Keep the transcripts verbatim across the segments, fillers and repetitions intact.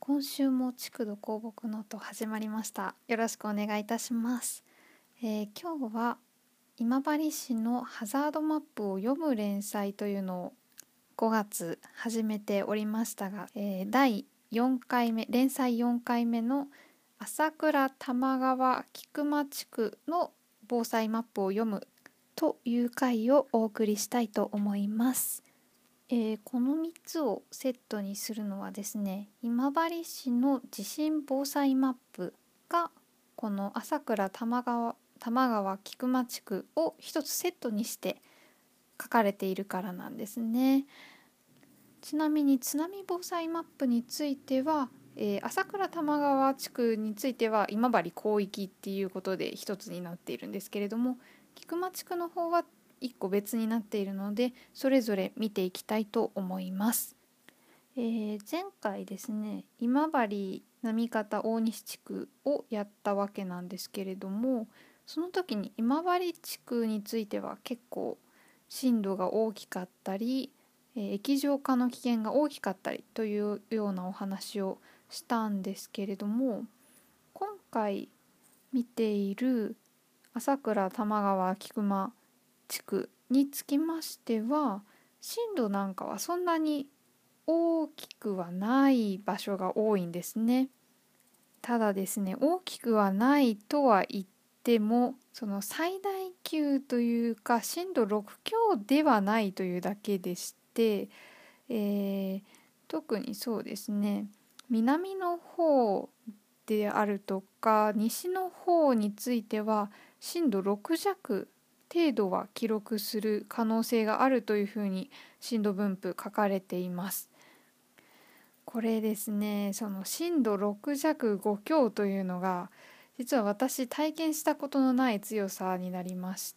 今週も築土鉱木ノート始まりました。よろしくお願いいたします。えー今日は今治市のハザードマップを読む連載というのをごがつ始めておりましたが、えーだいよんかいめ連載よんかいめの朝倉玉川菊間地区の防災マップを読むという回をお送りしたいと思います。えーこのみっつをセットにするのはですね、今治市の地震防災マップがこの朝倉玉川玉川菊間地区を一つセットにして書かれているからなんですね。ちなみに津波防災マップについては、えー朝倉玉川地区については今治広域っていうことで一つになっているんですけれども、菊間地区の方はいっこ別になっているので、それぞれ見ていきたいと思います。えー前回ですね、今治行方大西地区をやったわけなんですけれども、その時に今治地区については結構震度が大きかったり、えー液状化の危険が大きかったりというようなお話をしたんですけれども、今回見ている朝倉玉川菊間地区につきましては、震度なんかはそんなに大きくはない場所が多いんですね。ただですね、大きくはないとは言っても、その最大級というか震度ろく強ではないというだけでして、えー特にそうですね、南の方であるとか西の方については震度ろく弱程度は記録する可能性があるというふうに震度分布書かれています。これですね、その震度ろく弱ご強というのが実は私体験したことのない強さになりまして、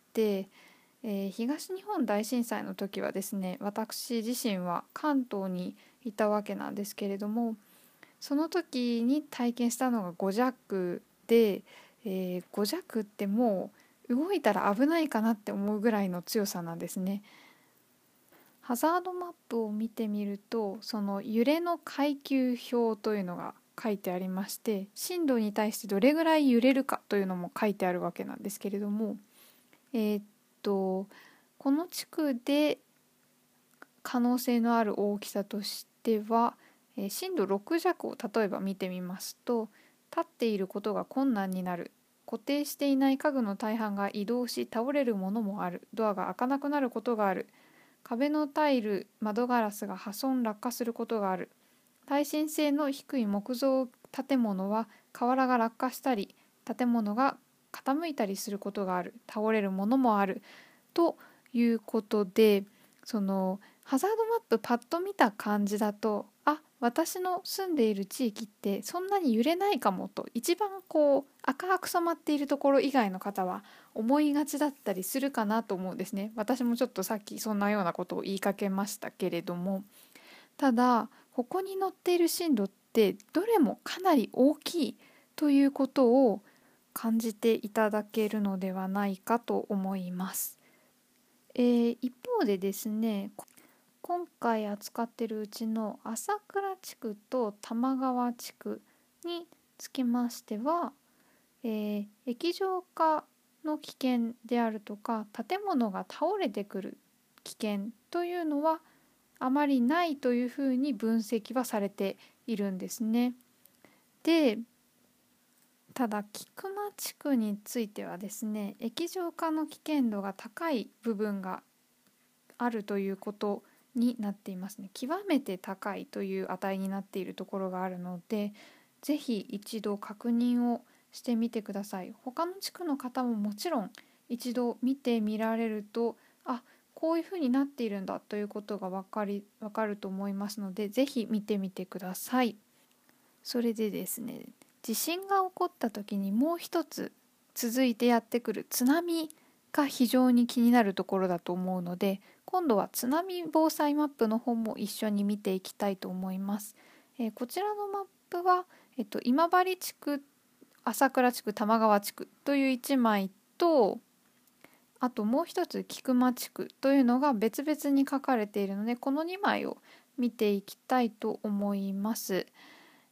えー東日本大震災の時はですね、私自身は関東にいたわけなんですけれども、その時に体験したのがご弱で、えーご弱ってもう動いたら危ないかなって思うぐらいの強さなんですね。ハザードマップを見てみると、その揺れの階級表というのが書いてありまして、震度に対してどれぐらい揺れるかというのも書いてあるわけなんですけれども、えーっとこの地区で可能性のある大きさとしては、えー震度ろく弱を例えば見てみますと、立っていることが困難になる、固定していない家具の大半が移動し倒れるものもある、ドアが開かなくなることがある、壁のタイル窓ガラスが破損落下することがある、耐震性の低い木造建物は瓦が落下したり建物が傾いたりすることがある、倒れるものもあるということで、そのハザードマップパッと見た感じだと、あ、私の住んでいる地域ってそんなに揺れないかもと、一番こう赤く染まっているところ以外の方は思いがちだったりするかなと思うんですね。私もちょっとさっきそんなようなことを言いかけましたけれども、ただここに載っている震度ってどれもかなり大きいということを感じていただけるのではないかと思います。えー一方でですね、今回扱っているうちの朝倉地区と玉川地区につきましては、えー液状化の危険であるとか建物が倒れてくる危険というのはあまりないというふうに分析はされているんですね。で、ただ菊間地区についてはですね、液状化の危険度が高い部分があるということになっていますね。極めて高いという値になっているところがあるので、ぜひ一度確認をしてみてください。他の地区の方ももちろん一度見てみられると、あ、こういうふうになっているんだということが分かり、分かると思いますので、ぜひ見てみてください。それでですね、地震が起こった時にもう一つ続いてやってくる津波が非常に気になるところだと思うので、今度は津波防災マップの方も一緒に見ていきたいと思います。えーこちらのマップは、えっと、今治地区、朝倉地区、玉川地区といういちまいと、あともう一つ菊間地区というのが別々に書かれているので、このにまいを見ていきたいと思います。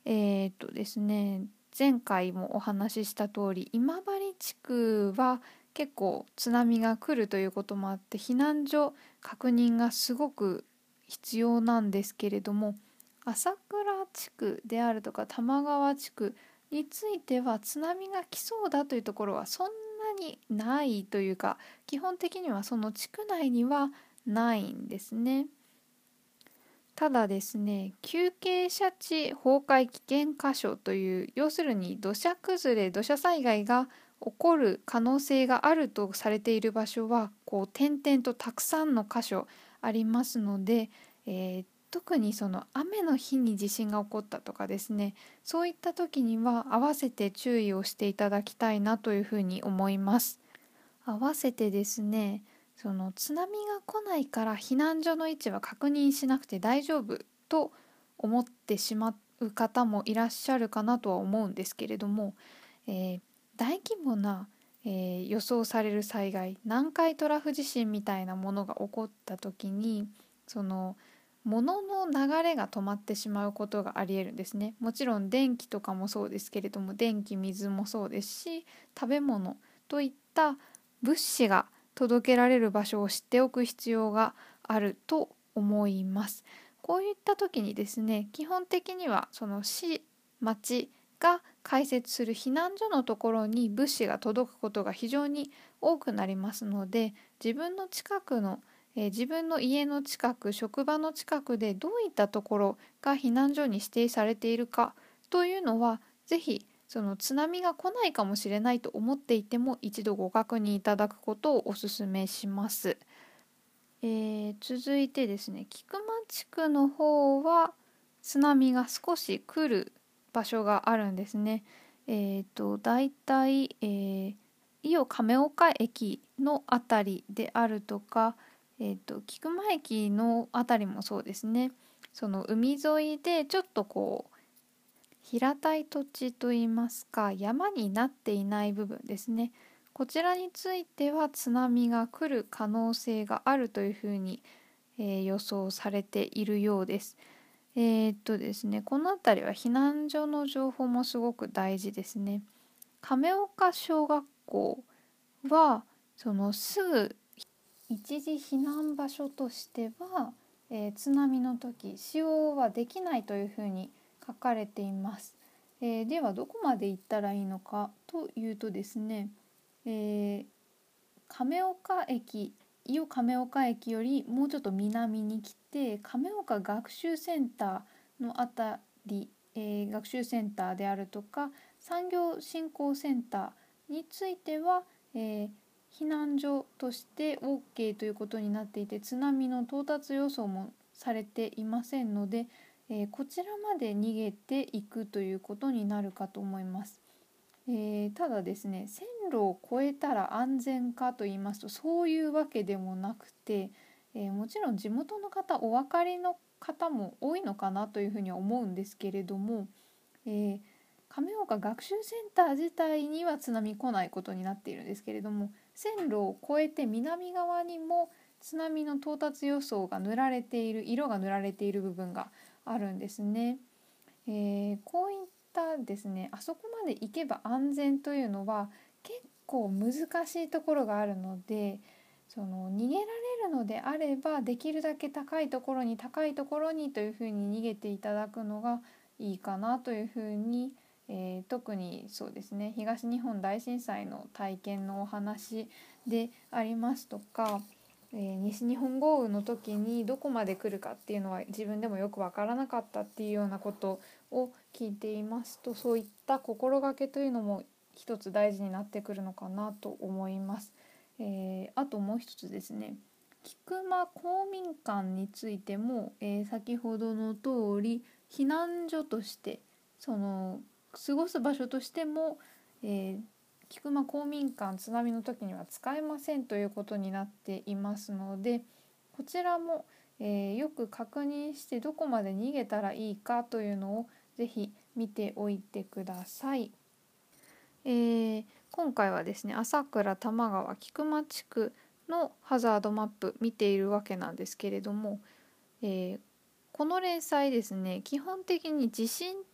えー、っとですね前回もお話しした通り、今治地区は結構津波が来るということもあって、避難所確認がすごく必要なんですけれども、朝倉地区であるとか玉川地区については津波が来そうだというところはそんなにないというか、基本的にはその地区内にはないんですね。ただですね、急傾斜地崩壊危険箇所という、要するに土砂崩れ、土砂災害が起こる可能性があるとされている場所は、こう点々とたくさんの箇所ありますので、えー特にその雨の日に地震が起こったとかですね、そういった時には合わせて注意をしていただきたいなというふうに思います。合わせてですね、その津波が来ないから避難所の位置は確認しなくて大丈夫と思ってしまう方もいらっしゃるかなとは思うんですけれども、えー大規模な、えー予想される災害、南海トラフ地震みたいなものが起こった時に、その物の流れが止まってしまうことがありえるんですね。もちろん電気とかもそうですけれども、電気、水もそうですし、食べ物といった物資が届けられる場所を知っておく必要があると思います。こういった時にですね、基本的にはその市、町が開設する避難所のところに物資が届くことが非常に多くなりますので、自分の近くの、えー自分の家の近く、職場の近くでどういったところが避難所に指定されているかというのは、ぜひその津波が来ないかもしれないと思っていても一度ご確認いただくことをお勧めします。えー続いてですね、菊間地区の方は津波が少し来る場所があるんですね。えっとだいたい、えー伊予亀岡駅のあたりであるとか、えーと菊間駅のあたりもそうですね。その海沿いでちょっとこう平たい土地といいますか、山になっていない部分ですね。こちらについては津波が来る可能性があるというふうに、えー予想されているようです。えーっとですね、この辺りは避難所の情報もすごく大事ですね。亀岡小学校はそのすぐ一時避難場所としては、えー津波の時使用はできないというふうに書かれています。えーではどこまで行ったらいいのかというとですね、えー亀岡駅、伊予亀岡駅よりもうちょっと南に来て、亀岡学習センターのあたり、えー学習センターであるとか産業振興センターについては、えー避難所として オーケー ということになっていて、津波の到達予想もされていませんので、えーこちらまで逃げていくということになるかと思います。えーただですね、線路を越えたら安全かと言いますとそういうわけでもなくて、えーもちろん地元の方お分かりの方も多いのかなというふうには思うんですけれども、えー亀岡学習センター自体には津波来ないことになっているんですけれども、線路を越えて南側にも津波の到達予想が塗られている、色が塗られている部分があるんですね。えーこういったですね、あそこまで行けば安全というのは結構難しいところがあるので、その逃げられるのであればできるだけ高いところに高いところにというふうに逃げていただくのがいいかなというふうに、えー特にそうですね、東日本大震災の体験のお話でありますとか、えー西日本豪雨の時にどこまで来るかっていうのは自分でもよく分からなかったっていうようなことを聞いていますと、そういった心がけというのも一つ大事になってくるのかなと思います。えーあともう一つですね、菊間公民館についても、えー先ほどの通り避難所としてその過ごす場所としても、えー菊間公民館津波の時には使えませんということになっていますので、こちらも、えーよく確認してどこまで逃げたらいいかというのをぜひ見ておいてください。えー今回はですね、朝倉玉川菊間地区のハザードマップ見ているわけなんですけれども、えーこの連載ですね、基本的に地震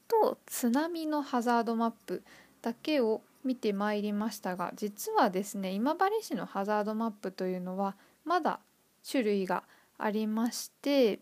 と津波のハザードマップだけを見てまいりましたが、実はですね、今治市のハザードマップというのはまだ種類がありまして、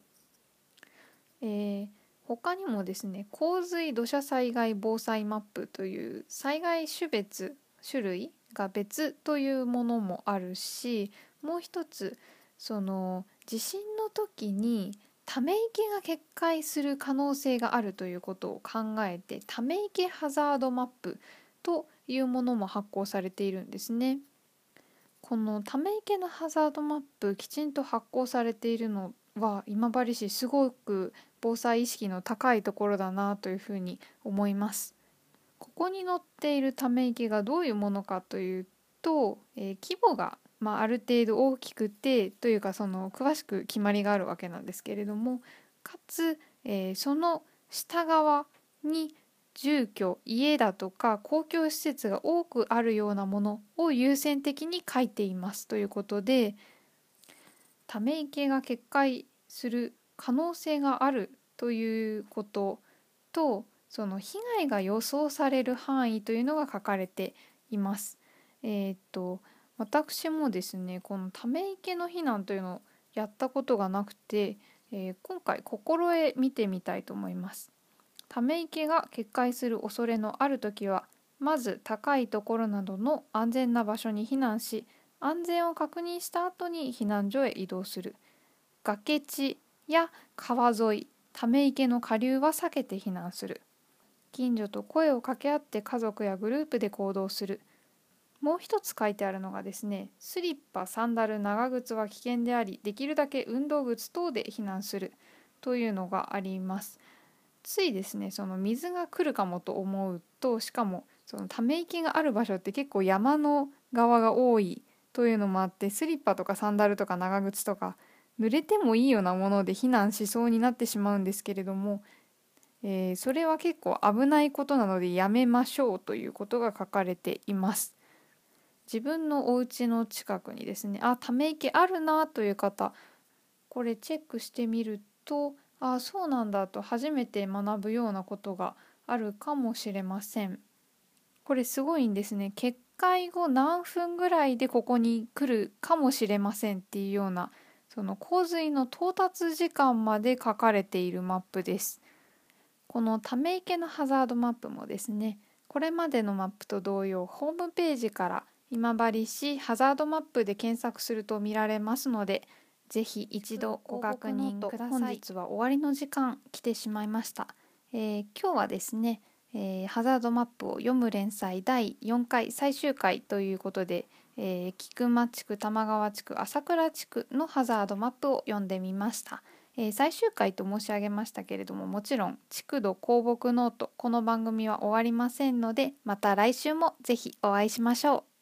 えー他にもですね、洪水土砂災害防災マップという災害種別種類が別というものもあるし、もう一つ、その地震の時にため池が決壊する可能性があるということを考えて、ため池ハザードマップというものも発行されているんですね。このため池のハザードマップきちんと発行されているのは今治市すごく防災意識の高いところだなというふうに思います。ここに載っているため池がどういうものかというと、えー規模が、まあ、ある程度大きくてというか、その詳しく決まりがあるわけなんですけれども、かつ、えーその下側に住居、家だとか公共施設が多くあるようなものを優先的に書いていますということで、ため池が決壊する可能性があるということと、その被害が予想される範囲というのが書かれています。えーっと私もですね、このため池の避難というのをやったことがなくて、えー今回心得見てみたいと思います。ため池が決壊する恐れのあるときは、まず高いところなどの安全な場所に避難し、安全を確認した後に避難所へ移動する。崖地や川沿い、ため池の下流は避けて避難する。近所と声を掛け合って家族やグループで行動する。もう一つ書いてあるのがですね、スリッパ、サンダル、長靴は危険であり、できるだけ運動靴等で避難するというのがあります。ついですね、その水が来るかもと思うと、しかもそのため池がある場所って結構山の側が多いというのもあって、スリッパとかサンダルとか長靴とか濡れてもいいようなもので避難しそうになってしまうんですけれども、えーそれは結構危ないことなのでやめましょうということが書かれています。自分のお家の近くにですね、あ、ため池あるなという方、これチェックしてみると、あ、そうなんだと初めて学ぶようなことがあるかもしれません。これすごいんですね。決壊後何分ぐらいでここに来るかもしれませんっていうような、その洪水の到達時間まで書かれているマップです。このため池のハザードマップもですね、これまでのマップと同様、ホームページから今治市ハザードマップで検索すると見られますので、ぜひ一度ご確認ください。本日は終わりの時間来てしまいました。えー今日はですね、えーハザードマップを読む連載だいよんかい最終回ということで、えー菊間地区、玉川地区、朝倉地区のハザードマップを読んでみました。えー最終回と申し上げましたけれども、もちろん築土鉱木ノート、この番組は終わりませんので、また来週もぜひお会いしましょう。